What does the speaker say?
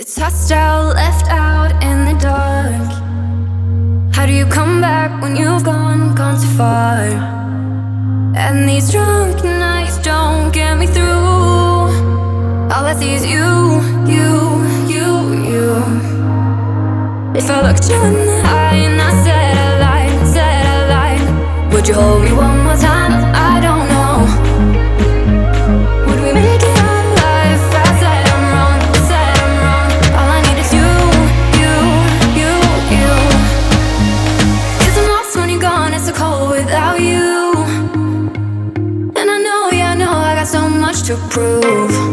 It's hostile, left out in the dark. How do you come back when you've gone too far? And these drunk nights don't get me through. All I see is you. If I looked you in the eye and I said I lied, would you hold me one more time? I don't know. Would we make it out alive? I said I'm wrong. All I need is you. 'Cause I'm lost when you're gone, it's so cold without you. And I know, I got so much to prove.